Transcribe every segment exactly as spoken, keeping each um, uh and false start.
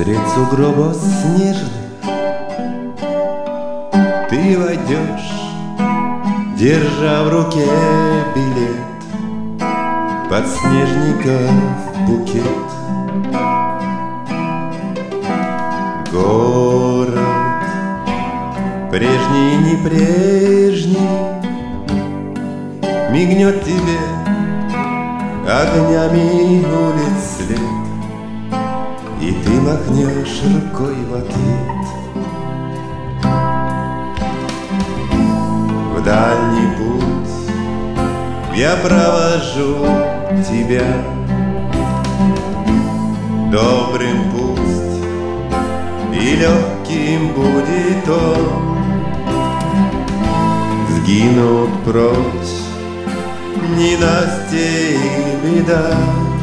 Средь сугробов снежных ты войдешь, держа в руке билет, подснежников букет. Город прежний, не прежний, мигнет тебе огнями улиц след, и ты махнешь рукой в ответ. В дальний путь я провожу тебя, добрым пусть и легким будет он. Сгинут прочь ненастье и беда,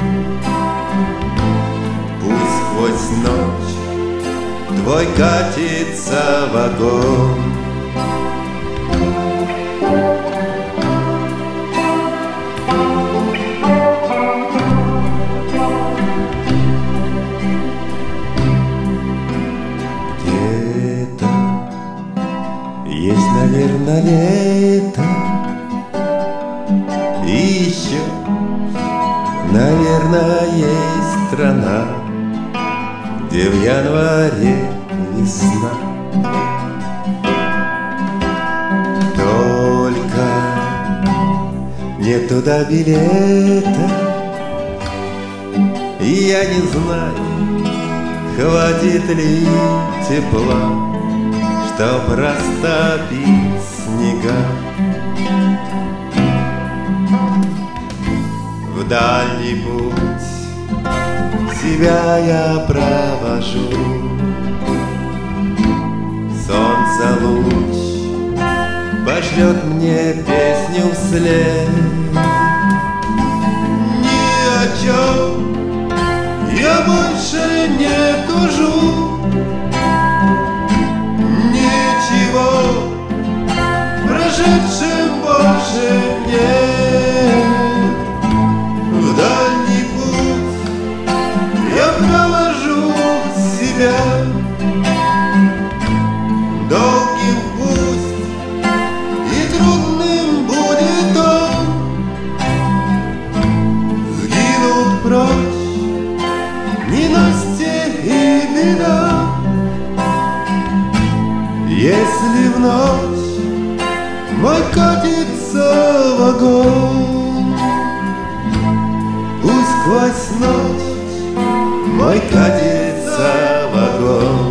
пусть сквозь ночь твой катится вагон. Где-то есть, наверное, лето, и еще, наверное, есть страна, где в январе весна. Только нет туда билета, и я не знаю, хватит ли тепла, чтоб растопить снега. В дальний путь себя я провожу, солнце луч пошлет мне песню вслед. Ни о чем я больше не тужу, ничего прошедшим больше нет. В дальний путь я провожу себя, долгим пусть и трудным будет он. Сгинут прочь ненастье и беда, если в ночь мой катится вагон. Пусть сквозь ночь мой катится вагон.